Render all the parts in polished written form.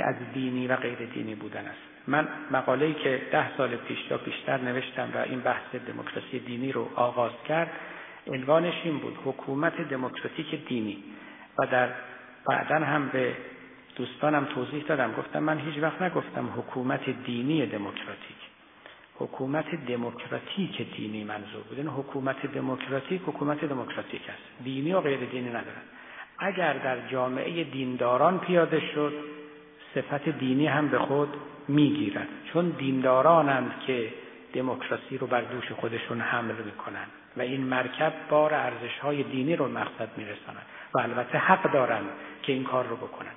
از دینی و غیر دینی بودن است. من مقاله‌ای که 10 سال پیش یا بیشتر نوشتم و این بحث دموکراسی دینی رو آغاز کرد، عنوانش این بود: حکومت دموکراتیک دینی. و در بعداً هم به دوستانم توضیح دادم، گفتم من هیچ وقت نگفتم حکومت دینی دموکراتیک، حکومت دموکراتیک دینی منظور بود. این حکومت دموکراتیک حکومت دموکراتیک است، دینی و غیر دینی ندارد. اگر در جامعه دینداران پیاده شد، صفت دینی هم به خود میگیرد، چون دیندارانند که دموکراسی رو بر دوش خودشون حمل میکنن و این مرکب بار ارزش‌های دینی رو مقصد میرسانند و البته حق دارند که این کار رو بکنن.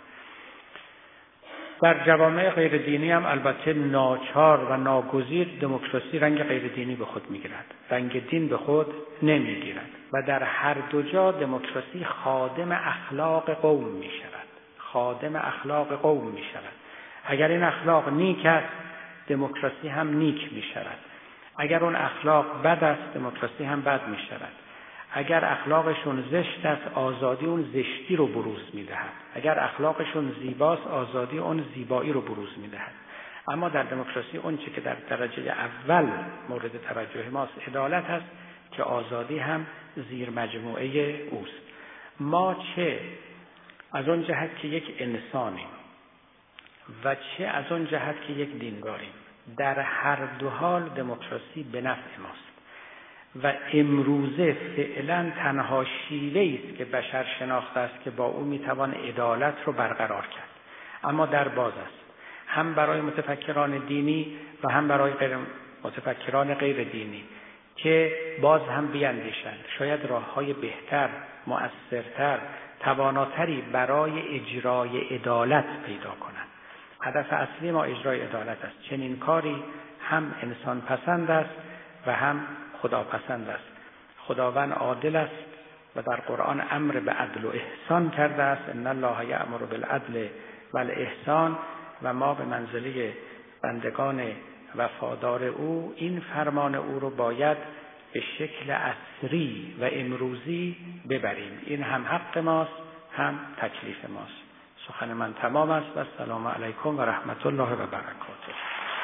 در جوامع غیر دینی هم البته ناچار و ناگزیر دموکراسی رنگ غیر دینی به خود میگیرد، رنگ دین به خود نمیگیرد و در هر دو جا دموکراسی خادم اخلاق قوم میشود، خادم اخلاق قوم میشود. اگر این اخلاق نیک است، دموکراسی هم نیک میشود. اگر اون اخلاق بد است، دموکراسی هم بد میشود. اگر اخلاقشون زشت است، آزادی اون زشتی رو بروز میدهد. اگر اخلاقشون زیباست، آزادی اون زیبایی رو بروز میدهد. اما در دموکراسی اون چه که در درجه اول مورد توجه ماست عدالت است که آزادی هم زیر مجموعه اوست. ما چه از اون جهت که یک انسانیم و چه از اون جهت که یک دینداریم، در هر دو حال دموکراسی به نفع ماست و امروزه فعلا تنها شیوه‌ای است که بشر شناخته است که با او میتوان عدالت رو برقرار کرد. اما در باز است، هم برای متفکران دینی و هم برای متفکران غیر دینی که باز هم بیندیشند، شاید راه‌های بهتر، مؤثرتر، تواناتری برای اجرای عدالت پیدا کنند. هدف اصلی ما اجرای عدالت است. چنین کاری هم انسان پسند است و هم خداپسند است. خداوند عادل است و در قرآن امر به عدل و احسان کرده است. ان الله یأمر بالعدل والاحسان و ما به منزله بندگان وفادار او این فرمان او رو باید به شکل عصری و امروزی ببریم. این هم حق ماست، هم تکلیف ماست. سخن من تمام است و السلام علیکم و رحمت الله و برکاته.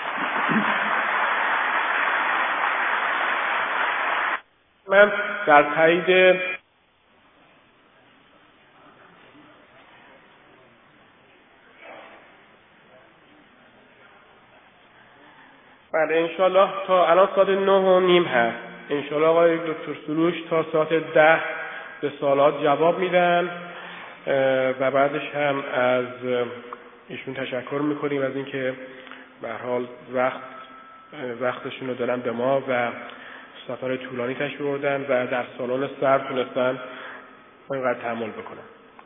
من در تایید بله انشالله تا الان ساعت 9:30 هست. انشالله آقای دکتر سروش تا ساعت 10 به سوالات جواب میدن و بعدش هم از ایشون تشکر میکنیم از اینکه به هر حال وقتشون رو دادن به ما و سفر طولانی تشریف بردن و در سالن سرد تونستن اینقدر تحمل بکنن.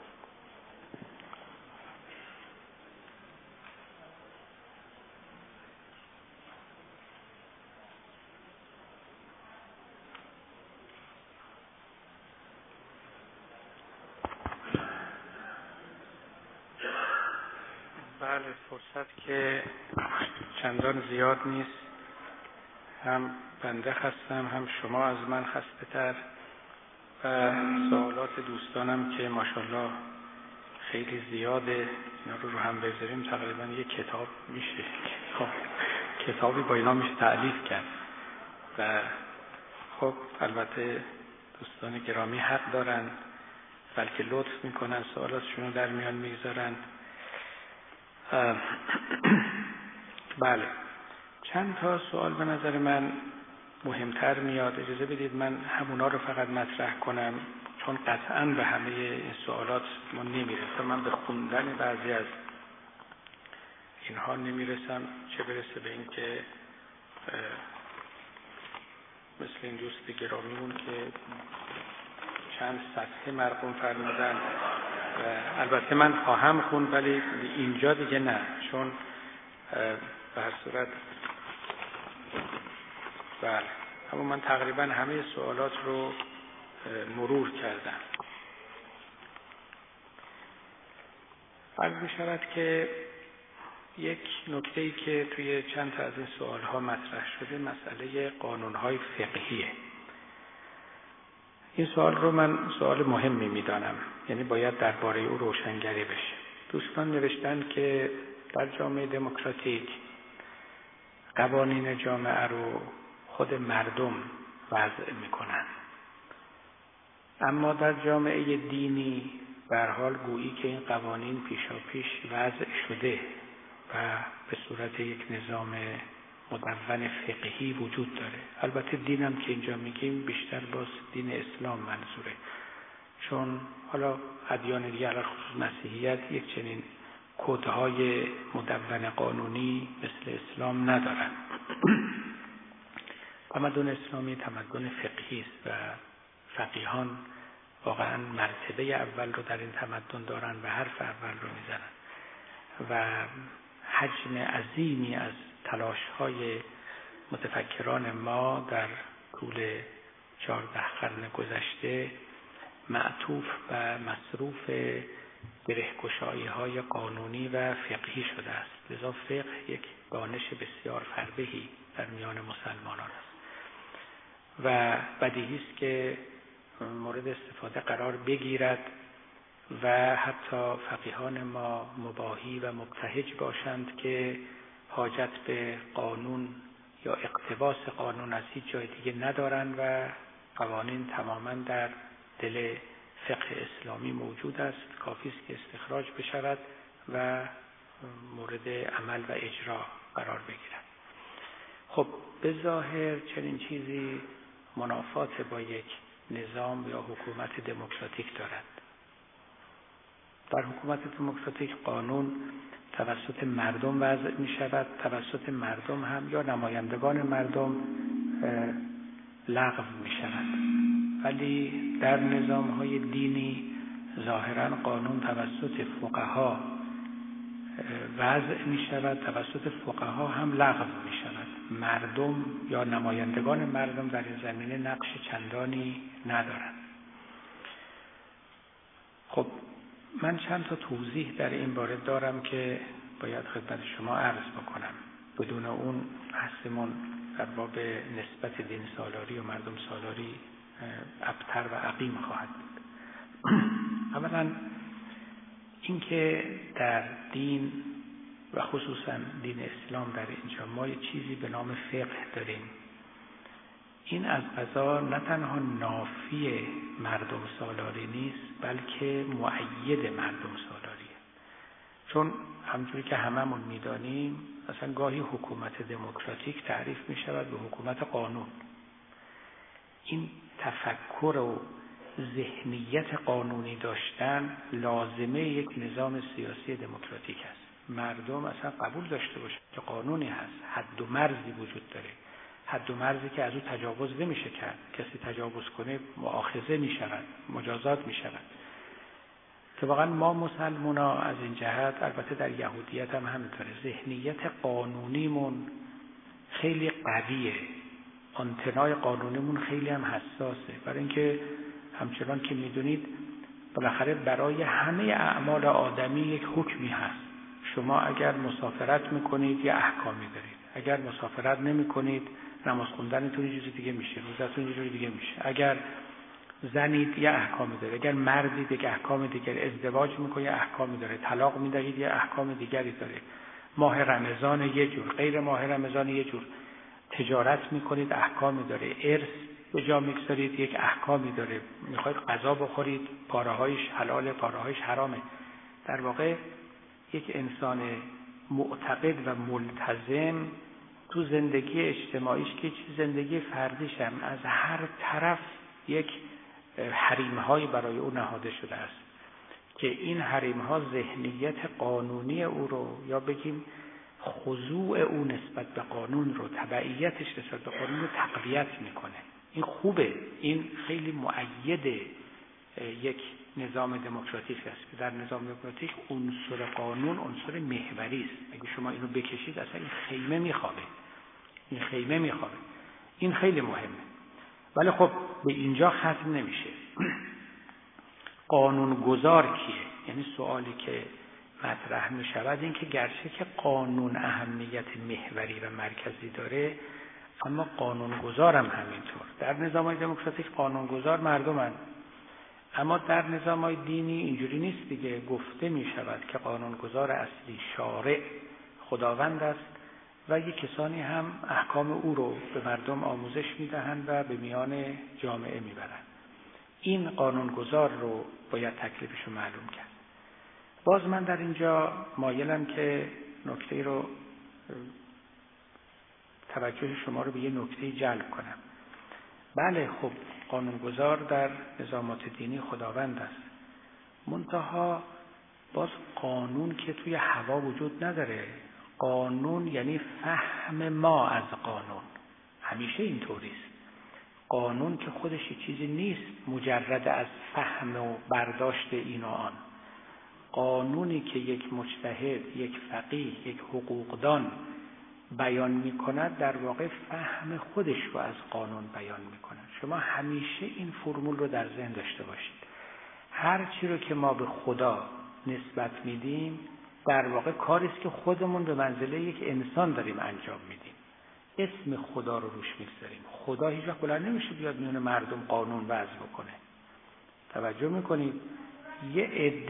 بله، فرصت که چندان زیاد نیست، هم بنده خستم هم شما از من خسته تر و سوالات دوستانم که ماشاءالله خیلی زیاده، اینا رو هم بذاریم تقریبا یک کتاب میشه، کتابی با اینا میشه تألیف کرد و خب البته دوستان گرامی حق دارن، بلکه لطف میکنن سوالاتشون رو در میان میگذارن. بله، چند تا سوال به نظر من مهمتر میاد. اجازه بدید من همونا رو فقط مطرح کنم چون قطعاً به همه این سوالات ما نمیرسم. من به خوندن بعضی از اینها نمیرسم، چه برسه به این که مثل این دوست گرامیمون که چند صفحه مرقوم فرمودن. البته من خواهم خوند ولی اینجا دیگه نه، چون به هر صورت بله، اما من تقریبا همه سوالات رو مرور کردم. عرض می‌شود که یک نکته‌ای که توی چند تا از این سوال‌ها مطرح شده مسئله قانون‌های فقهیه. این سوال رو من سوال مهمی می‌دانم، یعنی باید درباره او روشنگری بشه. دوستان نوشتن که در جامعه دموکراتیک قوانین جامعه رو خود مردم وضع میکنن، اما در جامعه دینی به هر حال گویی که این قوانین پیشاپیش وضع شده و به صورت یک نظام مدون فقهی وجود داره. البته دینم که اینجا میگیم بیشتر باز دین اسلام منظوره، چون حالا ادیان دیگه علاوه خصوص مسیحیت یک چنین کدهای مدون قانونی مثل اسلام ندارن. تمدن اسلامی تمدن فقهی است و فقیهان واقعا مرتبه اول رو در این تمدن دارن و حرف اول رو میزنن و حجم عظیمی از تلاش‌های متفکران ما در طول 14 قرن گذشته معطوف و مصروف گره‌گشایی‌های قانونی و فقهی شده است. لذا فقه یک دانش بسیار فربهی در میان مسلمانان است و بدیهی است که مورد استفاده قرار بگیرد و حتی فقیهان ما مباحی و مبتهج باشند که حاجت به قانون یا اقتباس قانون از هیچ جای دیگه ندارند و قوانین تماما در دل فقه اسلامی موجود است، کافی است که استخراج بشود و مورد عمل و اجرا قرار بگیرد. خب به ظاهر چنین چیزی منافات با یک نظام یا حکومت دموکراتیک دارد. در حکومت دموکراتیک قانون توسط مردم وضع می شود، توسط مردم هم یا نمایندگان مردم لغو می شود. ولی در نظام‌های دینی ظاهراً قانون توسط فقها وضع می شود، توسط فقها هم لغو می شود. مردم یا نمایندگان مردم در این زمینه نقش چندانی ندارند. خب من چند تا توضیح در این باره دارم که باید خدمت شما عرض بکنم. بدون اون بحثمون در باب نسبت دین سالاری و مردم سالاری ابتر و عقیم خواهد بود. اولا اینکه در دین و خصوصا دین اسلام در اینجا ما یه چیزی به نام فقه داریم. این از قضا نه تنها نافی مردم سالاری نیست بلکه مؤید مردم سالاریه. چون همونجوری که هممون میدانیم مثلا گاهی حکومت دموکراتیک تعریف می شود به حکومت قانون. این تفکر و ذهنیت قانونی داشتن لازمه یک نظام سیاسی دموکراتیک است. مردم اصلا قبول داشته باشه که قانونی هست، حد و مرزی وجود داره، حد و مرزی که از او تجاوز نمیشه کرد. کسی تجاوز کنه مؤاخذه می شود، مجازات می شود. که واقعا ما مسلمونا از این جهت، البته در یهودیت هم همینطوره، ذهنیت قانونیمون خیلی قویه، آنتنای قانونیمون خیلی هم حساسه، برای اینکه همچنان که میدونید بالاخره برای همه اعمال آدمی یک حکمی هست. شما اگر مسافرت میکنید یه احکامی دارید، اگر مسافرت نمیکنید نماز خوندنتون یه چیز دیگه میشه، روزتون یه جور دیگه میشه. اگر زنید یه احکامی داره، اگر مردید یک احکام دیگر، ازدواج میکنید یه احکامی داره، طلاق میدهید یه احکام دیگری داره، ماه رمضان یه جور، غیر ماه رمضان یه جور، تجارت میکنید احکامی داره، ارث به جا میگذارید یک احکامی داره، میخواید غذا بخورید پاره‌هایش حلاله پاره‌هایش حرامه. در واقع یک انسان معتقد و ملتزم تو زندگی اجتماعیش که چیز زندگی فردیش هم از هر طرف یک حریم‌هایی برای او نهاده شده است که این حریم‌ها ذهنیت قانونی او رو یا بگیم خضوع او نسبت به قانون رو، تبعیتش نسبت به قانون رو تقویت میکنه. این خوبه، این خیلی مؤید یک نظام دموکراتیک است که در نظام دموکراتیک عنصر قانون عنصر محوری است. اگه شما اینو بکشید اصلا این خیمه میخوابه، این خیمه میخوابه. این خیلی مهمه. ولی خب به اینجا ختم نمیشه. قانونگذار کیه؟ یعنی سوالی که مطرح می شود این که گرچه که قانون اهمیت محوری و مرکزی داره اما قانونگذار هم همینطور. در نظام دموکراتیک قانونگذار مردمن، اما در نظام‌های دینی اینجوری نیست دیگه. گفته می شود که قانونگذار اصلی شارع خداوند است و یک کسانی هم احکام او رو به مردم آموزش میدهند و به میان جامعه میبرند. این قانونگذار رو باید تکلیفش رو معلوم کرد. باز من در اینجا مایلم که نکته رو توجه شما رو به یه نکته جلب کنم. بله خب قانونگذار در نظامات دینی خداوند است، منتها باز قانون که توی هوا وجود نداره. قانون یعنی فهم ما از قانون، همیشه اینطوریست. قانون که خودش چیزی نیست مجرد از فهم و برداشت این و آن. قانونی که یک مجتهد، یک فقیه، یک حقوقدان بیان می کند در واقع فهم خودش رو از قانون بیان می کند. شما همیشه این فرمول رو در ذهن داشته باشید. هر چی رو که ما به خدا نسبت میدیم در واقع کاری است که خودمون به منزله یک انسان داریم انجام میدیم. اسم خدا رو روش میگذاریم. خدا هیچ وقت بلند نمیشه بیاد میون مردم قانون وضع بکنه. توجه میکنید؟ یه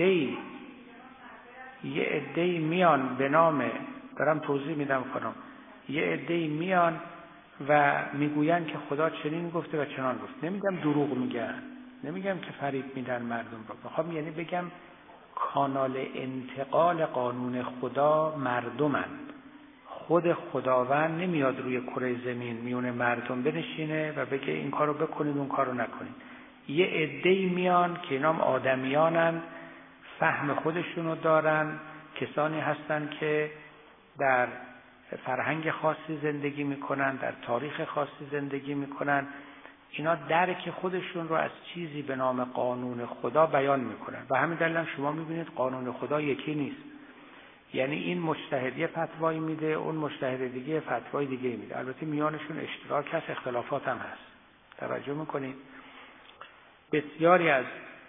عده‌ای میان به نام، دارم توضیح میدم کنم، یه عده‌ای میان و میگوین که خدا چنین گفته و چنان گفته. نمیگم دروغ میگن، نمیگم که فریب میدن مردم رو. میخوام یعنی بگم کانال انتقال قانون خدا مردمند. خود خداوند نمیاد روی کره زمین میون مردم بنشینه و بگه این کارو بکنید اون کارو نکنید. یه عده‌ای میان که اینام آدمیانن، فهم خودشونو دارن، کسانی هستن که در فرهنگ خاصی زندگی میکنن، در تاریخ خاصی زندگی میکنن. اینا درک خودشون رو از چیزی به نام قانون خدا بیان میکنن و همین دلیل شما میبینید قانون خدا یکی نیست. یعنی این مجتهد یه فتوایی میده، اون مجتهد دیگه فتوای دیگه میده. البته میانشون اشتراک هست، اختلافات هم هست. توجه میکنید؟ بسیاری از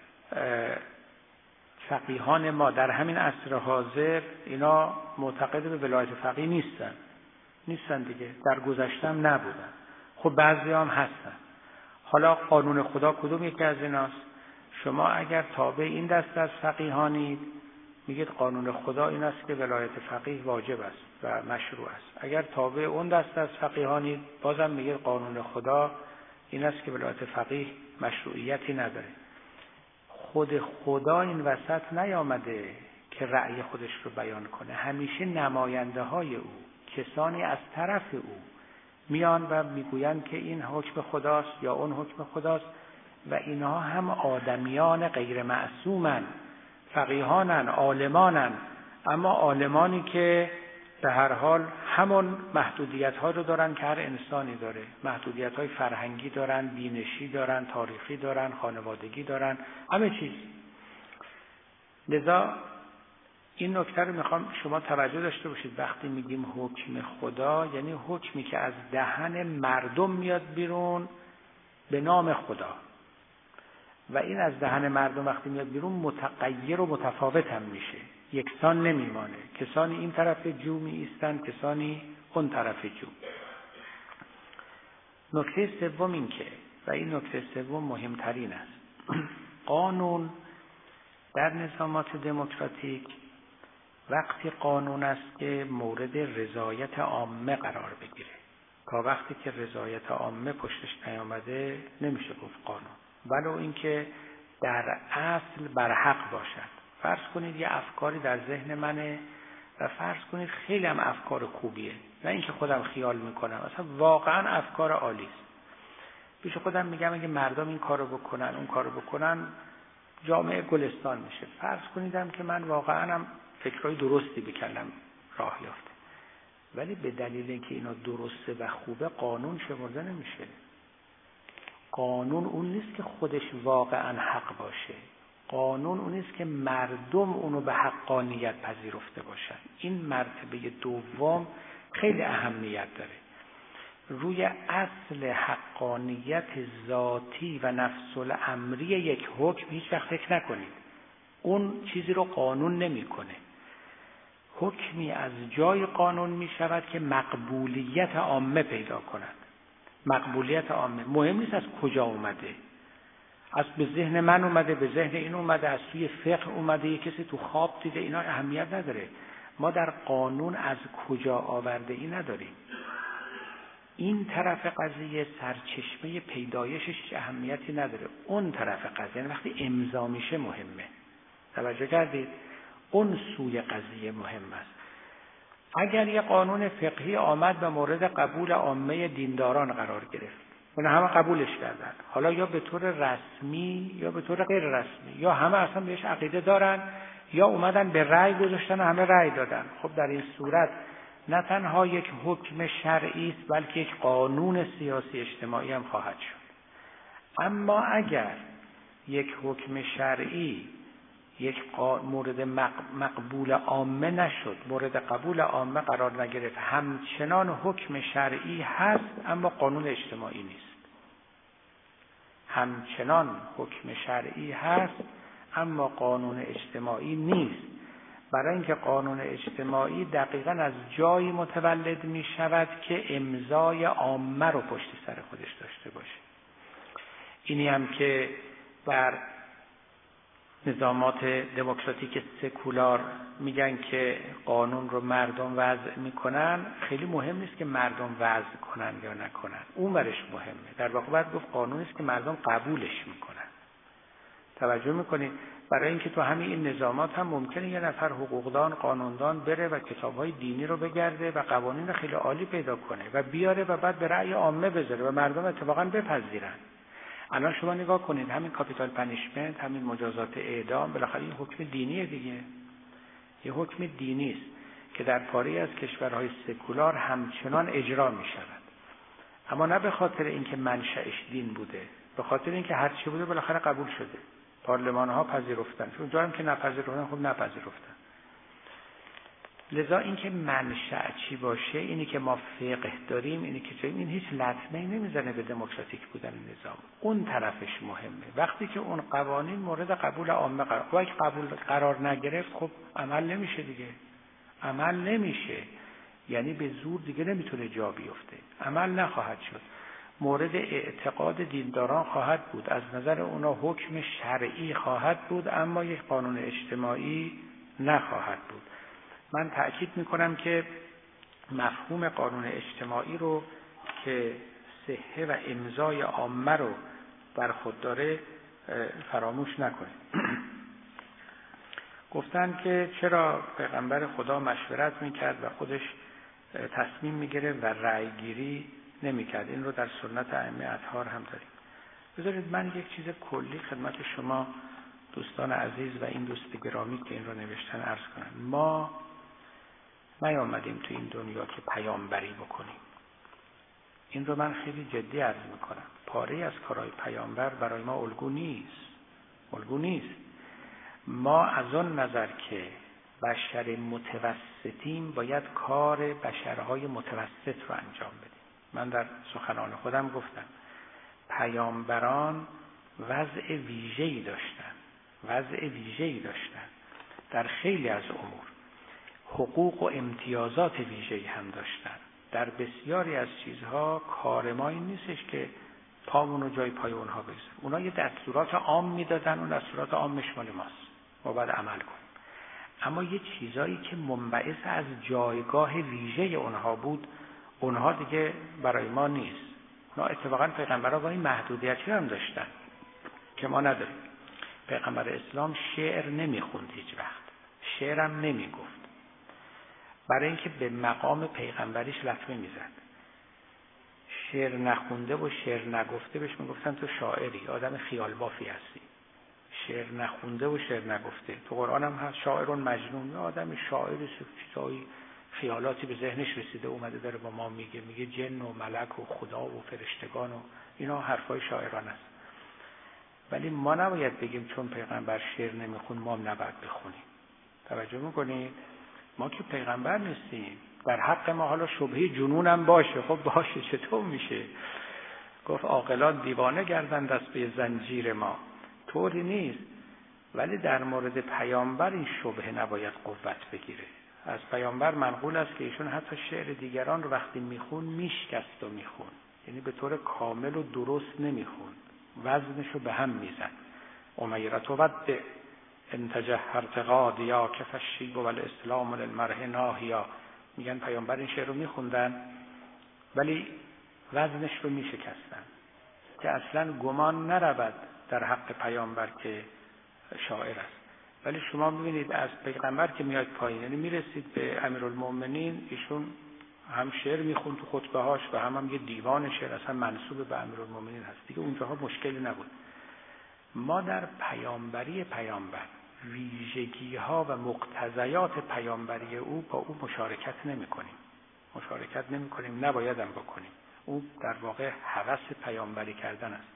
فقیهان ما در همین عصر حاضر اینا معتقد به ولایت فقیه نیستن دیگه، در گذشته هم نبودن. خب بعضی هم هستن. حالا قانون خدا کدوم یکی از ایناست؟ شما اگر تابع این دست از فقیهانید میگید قانون خدا این است که ولایت فقیه واجب است و مشروع است. اگر تابع اون دست از فقیهانید بازم میگید قانون خدا این است که ولایت فقیه مشروعیتی نداره. خود خدا این وسط نیامده که رأی خودش رو بیان کنه. همیشه نماینده های او، کسانی از طرف او میان و میگویند که این حکم خداست یا اون حکم خداست و اینها هم آدمیان غیر معصومن، فقیهانن، عالمانن، اما عالمانی که به هر حال همون محدودیت ها رو دارن که هر انسانی داره. محدودیت های فرهنگی دارن، بینشی دارن، تاریخی دارن، خانوادگی دارن، همه چیز. لذا این نکته رو میخوام شما توجه داشته باشید. وقتی میگیم حکم خدا یعنی حکمی که از دهن مردم میاد بیرون به نام خدا و این از دهن مردم وقتی میاد بیرون متغیر و متفاوت هم میشه، یکسان نمیمانه. کسانی این طرف جو می ایستن، کسانی اون طرف جو. نکته سوم این که و این نکته سوم مهمترین است، قانون در نظامات دموکراتیک وقتی قانون است که مورد رضایت عامه قرار بگیره. تا وقتی که رضایت عامه پشتش نیامده نمیشه گفت قانون، ولو اینکه در اصل بر حق باشد. فرض کنید یه افکاری در ذهن منه و فرض کنید خیلی هم افکار خوبیه، نه اینکه خودم خیال میکنم، اصلا واقعا افکار عالی است. پیش خودم میگم اگه مردم این کارو بکنن اون کارو بکنن جامعه گلستان میشه. فرض کنیدم که من واقعا هم فکرای درستی بکنم راه یافته، ولی به دلیل اینکه اینا درسته و خوبه قانون شمرده نمیشه. قانون اون نیست که خودش واقعا حق باشه، قانون اون نیست که مردم اونو به حقانیت پذیرفته باشن. این مرتبه دوم خیلی اهمیت داره. روی اصل حقانیت ذاتی و نفس الامری یک حکم هیچ وقت فکر نکنید. اون چیزی رو قانون نمیکنه. حکمی از جای قانون می شود که مقبولیت عامه پیدا کند. مقبولیت عامه مهم نیست از کجا اومده. از به ذهن من اومده، به ذهن این اومده، از توی فقه اومده، یه کسی تو خواب دیده، اینا اهمیت نداره. ما در قانون از کجا آورده ای نداریم. این طرف قضیه سرچشمه پیدایشش اهمیتی نداره، اون طرف قضیه، یعنی وقتی امضا میشه مهمه. توجه کردید؟ اون سوی قضیه مهم است. اگر یه قانون فقهی آمد به مورد قبول عامه دینداران قرار گرفت، اون همه قبولش کردن، حالا یا به طور رسمی یا به طور غیر رسمی، یا همه اصلا بهش عقیده دارن یا اومدن به رأی گذاشتن و همه رأی دادن، خب در این صورت نه تنها یک حکم شرعی است بلکه یک قانون سیاسی اجتماعی هم خواهد شد. اما اگر یک حکم شرعی یک مورد مقبول عامه نشد، مورد قبول عامه قرار نگرفت، همچنان حکم شرعی هست اما قانون اجتماعی نیست. همچنان حکم شرعی هست اما قانون اجتماعی نیست. برای اینکه قانون اجتماعی دقیقاً از جایی متولد می شود که امضای عامه رو پشت سر خودش داشته باشه. اینی هم که بر نظامات دموکراتیک سکولار میگن که قانون رو مردم وضع میکنن، خیلی مهم نیست که مردم وضع کنن یا نکنن، اون برش مهمه. در واقع باید گفت قانون است که مردم قبولش میکنن. توجه میکنید؟ برای اینکه تو همین این نظامات هم ممکنه یه نفر حقوقدان، قانوندان بره و کتابهای دینی رو بگرده و قوانین خیلی عالی پیدا کنه و بیاره و بعد به رأی عامه بذاره و مردم اتفاقا بپذیرن. الان شما نگاه کنید، همین کاپیتال پنیشمنت، همین مجازات اعدام، بالاخره این حکم دینیه دیگه. یه حکم دینی است که در پاره از کشورهای سکولار همچنان اجرا می شود. اما نه به خاطر اینکه منشأش دین بوده، به خاطر اینکه هر چی بوده بالاخره قبول شده. پارلمان ها پذیرفتن، چون جایی که نپذیرفتن خب نپذیرفتن. لذا اینکه منشأ چی باشه، اینی که ما فقه داریم، اینی که چه، این هیچ لطمه‌ای نمیزنه به دموکراتیک بودن نظام. اون طرفش مهمه. وقتی که اون قوانین مورد قبول عامه قرار نگرفت، خب عمل نمیشه دیگه. عمل نمیشه، یعنی به زور دیگه نمیتونه جا بیفته. عمل نخواهد شد. مورد اعتقاد دینداران خواهد بود، از نظر اونا حکم شرعی خواهد بود، اما یک قانون اجتماعی نخواهد بود. من تأکید میکنم که مفهوم قانون اجتماعی رو که صحه و امضای عامه رو بر خود داره فراموش نکنید. گفتن که چرا پیغمبر خدا مشورت میکرد و خودش تصمیم میگرفت و رأی گیری نمیکرد؟ این رو در سنت ائمه اطهار هم داریم. بذارید من یک چیز کلی خدمت شما دوستان عزیز و این دوست گرامی که این رو نوشتن عرض کنم. ما نیامدیم تو این دنیا که پیامبری بکنیم. این رو من خیلی جدی عرض میکنم. پاره از کارهای پیامبر برای ما الگو نیست. ما از اون نظر که بشر متوسطیم باید کار بشرهای متوسط رو انجام بدیم. من در سخنان خودم گفتم پیامبران وضع ویژه‌ای داشتن در خیلی از امور. حقوق و امتیازات ویژه‌ای هم داشتن. در بسیاری از چیزها کار ما این نیستش که پامون رو جای پای اونها بذاریم. اونها یه دستورات عام میدادن، اون دستورات عامش مال ماست، ما باید عمل کنیم. اما یه چیزایی که منبعث از جایگاه ویژه اونها بود، اونها دیگه برای ما نیست. اونا اتفاقا پیغمبرها با این محدودیتی هم داشتن که ما نداریم. پیغمبر اسلام شعر نمیخوند، هیچ وقت شعرم نمیگفت، برای اینکه به مقام پیغمبریش لطمه میزد. شعر نخونده و شعر نگفته بهش میگفتن تو شاعری، آدم خیال بافی هستی. شعر نخونده و شعر نگفته. تو قرآن هم هست شاعرون مجنون، آدم شاعری، چیزایی خیالاتی به ذهنش رسیده اومده داره با ما میگه جن و ملک و خدا و فرشتگان و اینا حرفای شاعران است. ولی ما نباید بگیم چون پیغمبر شعر نمیخون ما هم نباید بخونیم. توجه میکنید؟ ما که پیغمبر نیستیم. در حق ما حالا شبهه جنونم باشه، خب باشه، چطور میشه؟ گفت عاقلان دیوانه گردند دست به زنجیر ما. طوری نیست. ولی در مورد پیامبر این شبهه نباید قوت بگیره. از پیامبر منقول است که ایشون حتی شعر دیگران رو وقتی میخون میشکست و میخون، یعنی به طور کامل و درست نمیخون. وزنشو به هم میزن. امیرت ود انتجهرت قادیا که فشیب و الاسلام للمرء ناهیا. میگن پیامبر این شعر رو میخوندن ولی وزنش رو میشکستن که اصلا گمان نرود در حق پیامبر که شاعر است. ولی شما ببینید از پیغمبر که میاد پایین، یعنی میرسید به امیرالمومنین، ایشون هم شعر میخوند تو خطبه‌هاش و هم یه دیوان شعر اصلا منسوب به امیرالمومنین هست دیگه. اونجاها مشکلی نبود. ما در پیامبری پیامبر ویژگی‌ها و مقتضیات پیامبری او با او مشارکت نمی‌کنیم، نباید هم بکنیم. او در واقع هوس پیامبری کردن است.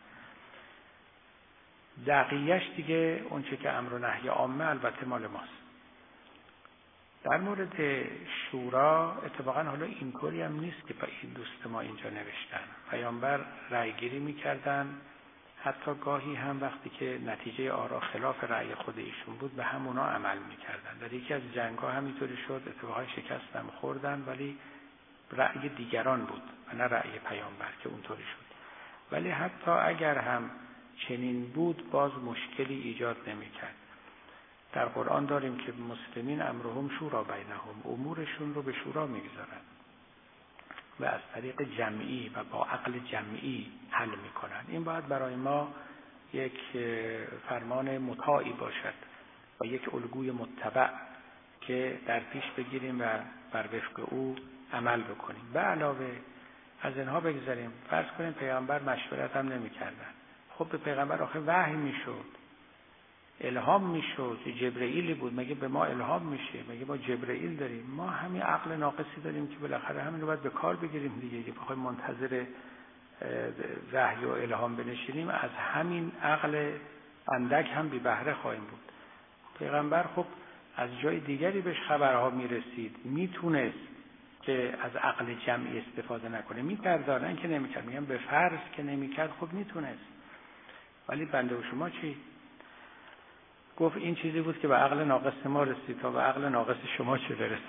بقیه‌اش دیگه اون چه که امر و نهی عامه البته مال ماست. در مورد شورا اتفاقا حالا اینطوری هم نیست که این دوست ما اینجا نوشتن. پیامبر رأی‌گیری می‌کردن، حتی گاهی هم وقتی که نتیجه آرا خلاف رأی خود ایشون بود به همونا عمل می‌کردن. در یکی از جنگ‌ها همینطوری شد، اتفاقا شکست هم خوردن ولی رأی دیگران بود و نه رأی پیامبر که اونطوری شد. ولی حتی اگر هم چنین بود باز مشکلی ایجاد نمی‌کرد. در قرآن داریم که مسلمین امرهم شورا بینهم، امورشون رو به شورا میگذارن و از طریق جمعی و با عقل جمعی حل میکنن. این باید برای ما یک فرمان مطاعی باشد و یک الگوی متبع که در پیش بگیریم و بر وفق او عمل بکنیم. به علاوه از اینها بگذاریم، فرض کنیم پیامبر مشورت هم نمیکردن. خب به پیغمبر آخه وحی میشد، الهام میشد، جبرئیلی بود، مگه به ما الهام میشه؟ مگه ما جبرئیل داریم؟ ما همین عقل ناقصی داریم که بالاخره همین رو باید به کار بگیریم دیگه. اگه بخوایم منتظر وحی و الهام بنشینیم از همین عقل اندک هم بی بهره خواهیم بود. پیغمبر خب از جای دیگری بهش خبرها میرسید، میتونست که از عقل جمعی استفاده نکنه، میکرد، نه که نمیکرد، میگم به فرض که نمیکرد خب میتونست. ولی بنده و شما چی؟ گفت این چیزی بود که به عقل ناقص ما رسید، تا به عقل ناقص شما چه برسه.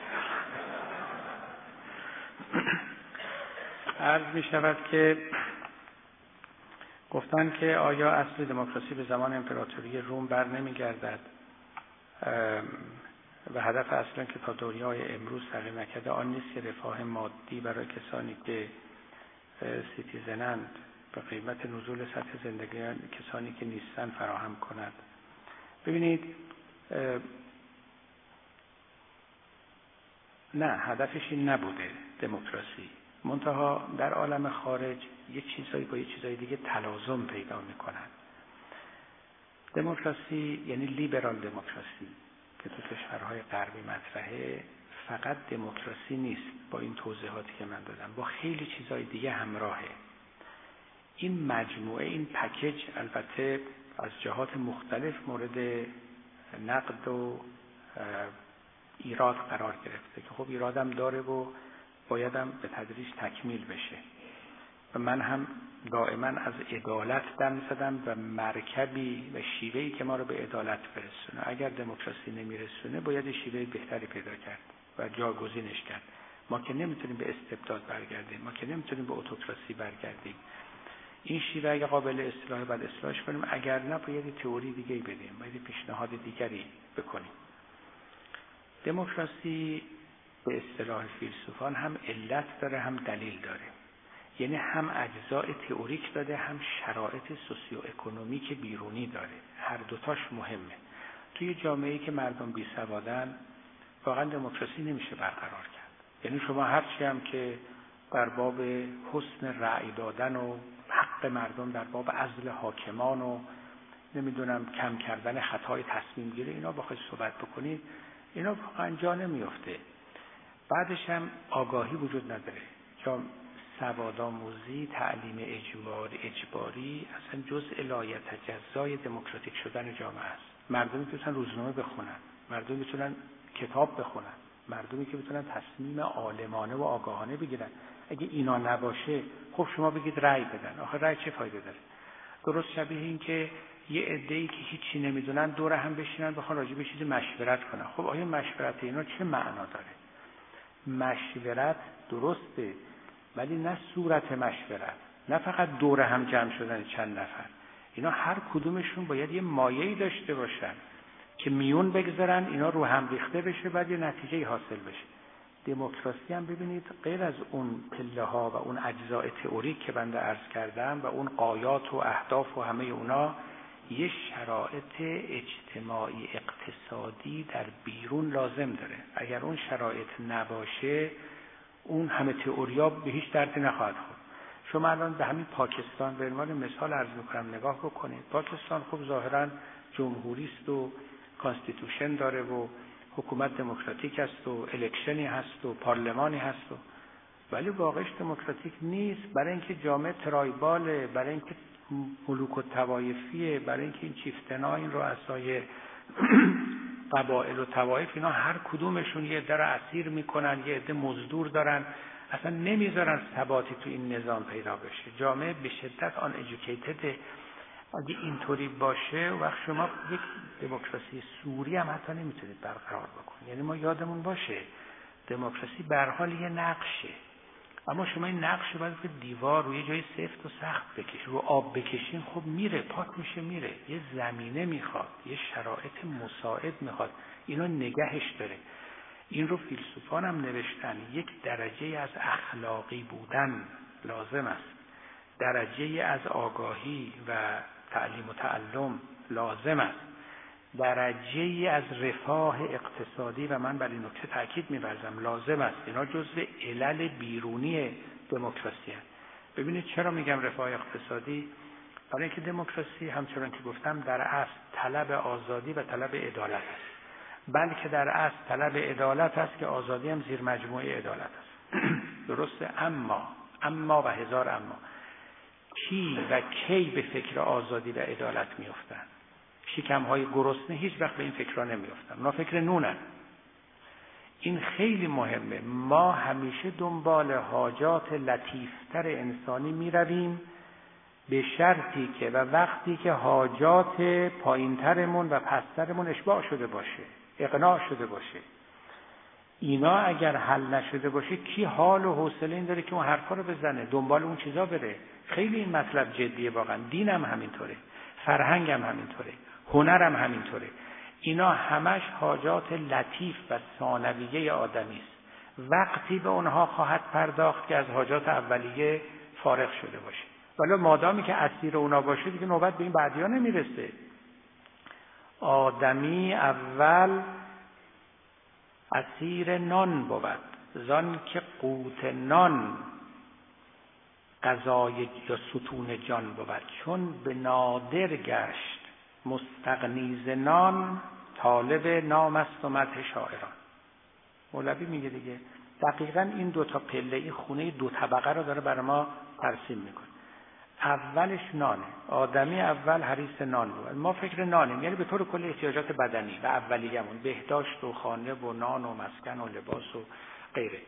عرض می شود که گفتن که آیا اصل دموکراسی به زمان امپراتوری روم بر نمی گردد و هدف اصلا که تا دنیای امروز تغییر نکرده آن نیست که رفاه مادی برای کسانی که سیتیزنند به قیمت نزول سطح زندگی کسانی که نیستن فراهم کند. ببینید نه، هدفش این نبوده دموکراسی، منتها در عالم خارج یه چیزایی با یه چیزای دیگه تلازم پیدا میکنن. دموکراسی یعنی لیبرال دموکراسی که تو کشورهای غربی مطرحه، فقط دموکراسی نیست، با این توضیحاتی که من دادم با خیلی چیزای دیگه همراهه. این مجموعه، این پکیج البته از جهات مختلف مورد نقد و ایراد قرار گرفته که خب ایرادم داره و بایدم به تدریج تکمیل بشه و من هم دائما از عدالت دم زدم و مرکبی و شیوهی که ما رو به عدالت برسونه. اگر دموکراسی نمیرسونه باید شیوه بهتری پیدا کرد و جاگزینش کرد. ما که نمیتونیم به استبداد برگردیم، ما که نمیتونیم به اتوکراسی برگردیم. این شیوه اگه قابل اصلاح باید اصلاحش کنیم، اگر نه باید تئوری دیگه بدیم، باید پیشنهاد دیگری بکنیم. دموکراسی به اصطلاح فیلسوفان هم علت داره هم دلیل داره، یعنی هم اجزاء تئوریک داره هم شرایط سوسیو اکونومیک بیرونی داره. هر دوتاش مهمه. توی جامعه‌ای که مردم بی سوادن واقعا دموکراسی نمیشه برقرار کرد. یعنی شما هرچی هم که در باب حسن رأی دادن و حق مردم در باب عزل حاکمان و نمیدونم کم کردن خطای تصمیم گیری اینا بخواید صحبت بکنید، اینا واقعا جا نمیفته. بعدش هم آگاهی وجود نداره. چون سوادآموزی، تعلیم اجباری اصلا جزء لایتجزای دموکراتیک شدن جامعه است. مردمی که بتونن روزنامه بخونن، مردمی که بتونن کتاب بخونن، مردمی که بتونن تصمیم عالمانه و آگاهانه بگیرن. اگه اینا نباشه خب شما بگید رأی بدن، آخه رأی چه فایده داره؟ درست شبیه این که یه عده‌ای که هیچی نمیدونن دور هم بشینن بخوان راجع به چیزی مشورت کنن. خب آیا مشورت اینا چه معنا داره؟ مشورت درسته ولی نه صورت مشورت، نه فقط دور هم جمع شدن چند نفر. اینا هر کدومشون باید یه مایه‌ای داشته باشن که میون بگذارن اینا رو هم ریخته بشه، بعد یه نتیجه حاصل بشه. دموکراسی هم ببینید غیر از اون پله ها و اون اجزاء تئوریک که بنده عرض کردم و اون غایات و اهداف و همه اونا، یه شرایط اجتماعی اقتصادی در بیرون لازم داره. اگر اون شرایط نباشه اون همه تئوریا به هیچ دردی نخواهد خورد. شما الان به همین پاکستان به عنوان مثال عرض میکنم نگاه بکنید. پاکستان خب ظاهرا جمهوری است و کانستیتوشن داره و حکومت دموکراتیک است و الکشنی هست و پارلمانی هست ولی واقعش دموکراتیک نیست، برای اینکه جامعه ترایباله، برای اینکه ملوک و طوایفیه، برای اینکه این چیفتنا این رؤسای قبایل و طوایف اینا هر کدومشون یه عده رو اسیر میکنن، یه عده مزدور دارن، اصلا نمیذارن ثباتی تو این نظام پیدا بشه. جامعه به شدت آن ایژوکیتد. اگه اینطوری باشه وقت شما یک دموکراسی سوری هم حتی نمیتونید برقرار بکنید. یعنی ما یادمون باشه دموکراسی به هر حال یه نقشه، اما شما این نقش رو باید به دیوار روی جای سفت و سخت بکشید، رو آب بکشین خب میره، پاک میشه میره. یه زمینه میخواد، یه شرایط مساعد میخواد، اینو نگهش داره. این رو فیلسوفان هم نوشتن. یک درجه از اخلاقی بودن لازم است، درجه از آگاهی و تعلیم و تعلم لازم است، درجه از رفاه اقتصادی و من بر این نکته تاکید می‌ورزم لازم است. اینا جزء علل بیرونی دموکراسی هست. ببینید چرا میگم رفاه اقتصادی؟ برای اینکه دموکراسی همچنان که گفتم در اصل طلب آزادی و طلب عدالت است، بلکه در اصل طلب عدالت است که آزادی هم زیر مجموعه عدالت است. درسته؟ اما و هزار اما، کی و کی به فکر آزادی و عدالت میافتن؟ شکم‌های گرسنه هیچ وقت به این فکرها نمیافتن، اونا فکر نونن. این خیلی مهمه. ما همیشه دنبال حاجات لطیفتر انسانی میرویم به شرطی که و وقتی که حاجات پایینترمون و پسترمون اشباع شده باشه، اقناع شده باشه. اینا اگر حل نشده باشه کی حال و حوصله این داره که اون حرفا رو بزنه، دنبال اون چیزا بره؟ خیلی این مطلب جدیه واقعا. دین هم همینطوره، فرهنگ هم همینطوره، هنر هم همینطوره. اینا همش حاجات لطیف و ثانویه آدمی است. وقتی به اونها خواهد پرداخت که از حاجات اولیه فارغ شده باشه. ولی مادامی که اسیر اونا باشه دیگه نوبت به این بعدیا نمیرسه. آدمی اول اسیر نان بود، زان که قوت نان غذای یا ستون جان بود. چون به نادر گشت مستغنی ز نان، طالب نام است و مدح شاعران. مولوی میگه دیگه دقیقاً این دو تا پله، این خونه دو طبقه رو داره برای ما ترسیم میکنه. اولش نانه. آدمی اول حریص نان بود. ما فکر نانیم، یعنی به طور کل احتیاجات بدنی و اولیه‌مون، بهداشت و خانه و نان و مسکن و لباس و غیره.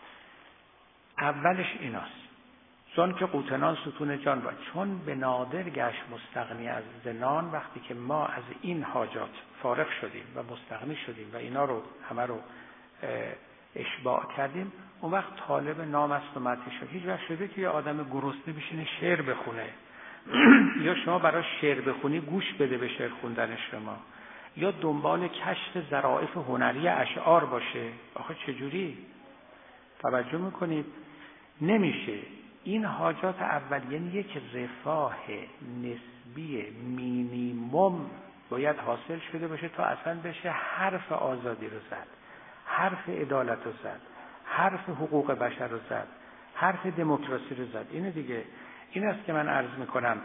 اولش ایناست. چون که قوت نان ستون جان بود. چون به نادر گشت مستغنی از نان، وقتی که ما از این حاجات فارغ شدیم و مستغنی شدیم و اینا رو همه رو اشباع کردیم، اون وقت طالب نام است و مدح شد. هیچ وقت شده که یه آدم گرسنه بشینه شعر بخونه یا شما برای شعر بخونی گوش بده به شعر خوندن شما، یا دنبال کشف ظرافت هنری اشعار باشه؟ آخه چجوری؟ توجه میکنید؟ نمیشه. این حاجات اولیه یک رفاه نسبی مینیمم باید حاصل شده باشه تا اصلا بشه حرف آزادی رو زد، حرف عدالت رو زد، حرف حقوق بشر رو زد، حرف دموکراسی رو زد. اینه دیگه. این است که من عرض میکنم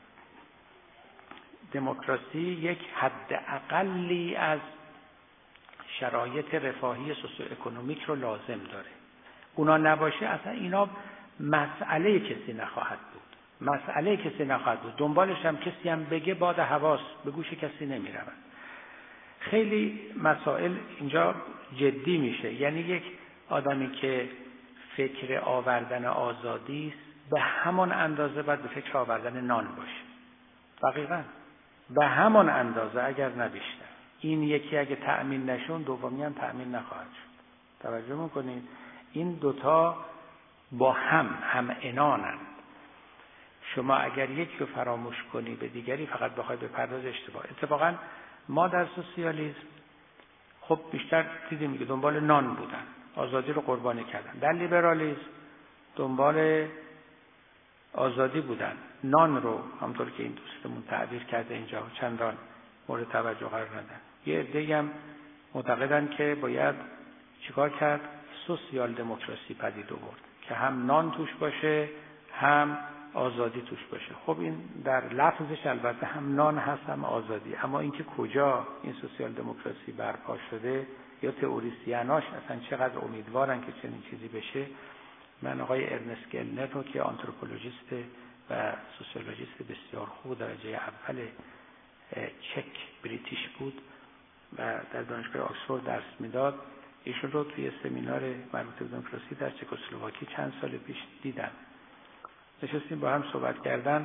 دموکراسی یک حد اقلی از شرایط رفاهی سوسیواکونومیک رو لازم داره. اونا نباشه اصلا اینا مسئله کسی نخواهد بود. دنبالش هم کسی هم بگه باد حواس به گوش کسی نمیرود. خیلی مسائل اینجا جدی میشه. یعنی یک آدمی که فکر آوردن آزادی است به همان اندازه باید به فکر آوردن نان باشه. دقیقاً به همان اندازه، اگر نه بیشتر. این یکی اگه تأمین نشون دومی هم تأمین نخواهد شد. توجه میکنید؟ این دوتا با هم انانند. شما اگر یکی رو فراموش کنی به دیگری فقط بخوای بپردازی اشتباه. اتفاقا ما در سوسیالیسم خب بیشتر دیدیم که دنبال نان بودن، آزادی رو قربانی کردن. در لیبرالیسم دنبال آزادی بودن، نان رو همونطور که این دوستمون تعبیر کرده اینجا چندان مورد توجه قرار ندادن. یه عده‌ای هم معتقدن که باید چیکار کرد؟ سوسیال دموکراسی پدید آورد که هم نان توش باشه هم آزادی توش باشه. خب این در لفظش البته هم نان هست هم آزادی، اما اینکه کجا این سوسیال دموکراسی برپا شده یا تئوریسیناش اصلا چقدر امیدوارن که چنین چیزی بشه. من آقای ارنست گلنر رو که آنتروپولوژیست و سوسیولوژیست بسیار خوب درجه اول چک بریتیش بود و در دانشگاه آکسفورد درس میداد، ایشون رو توی سمینار مربوط به دموکراسی در چکسلواکی چند سال پیش دیدم. نشستیم با هم صحبت کردن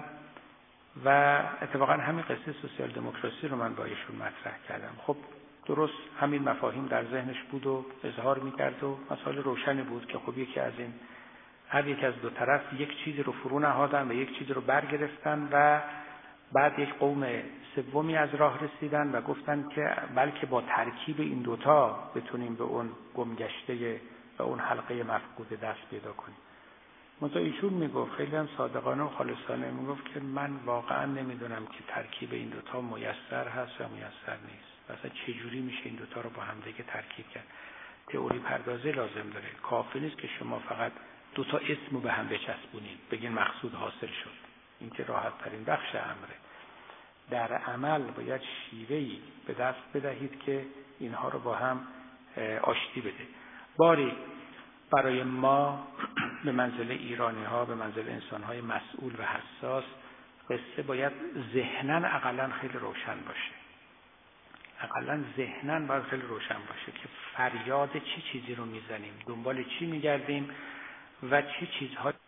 و اتفاقا همین قصه سوسیال دموکراسی رو من با ایشون مطرح کردم. خب درست همین مفاهیم در ذهنش بود و اظهار میکرد و مسائل روشنی بود که خب یکی از این هر یک از دو طرف یک چیزی رو فرو نهادن و یک چیزی رو برگرفتن و بعد یک قوم سومی از راه رسیدن و گفتن که بلکه با ترکیب این دوتا بتونیم به اون گمگشته و اون حلقه مفقود دست پیدا کنیم. منتها ایشون میگفت خیلی هم صادقانه و خالصانه میگفت که من واقعا نمیدونم که ترکیب این دوتا میسر هست یا میسر نیست. مثلا چجوری میشه این دوتا رو با هم دیگه ترکیب کرد؟ تئوری پردازی لازم داره. کافی نیست که شما فقط دوتا اسم رو به هم بچسبونید بگین مقصود حاصل شد. این که راحت ترین بخش امره. در عمل باید شیوهی به دست بدهید که اینها رو با هم آشتی بده. باری برای ما به منزله ایرانی ها، به منزله انسان های مسئول و حساس، قصه باید ذهناً اقلاً خیلی روشن باشه. اقلاً ذهناً باید خیلی روشن باشه که فریاد چه چیزی رو میزنیم، دنبال چی میگردیم و چه چیزها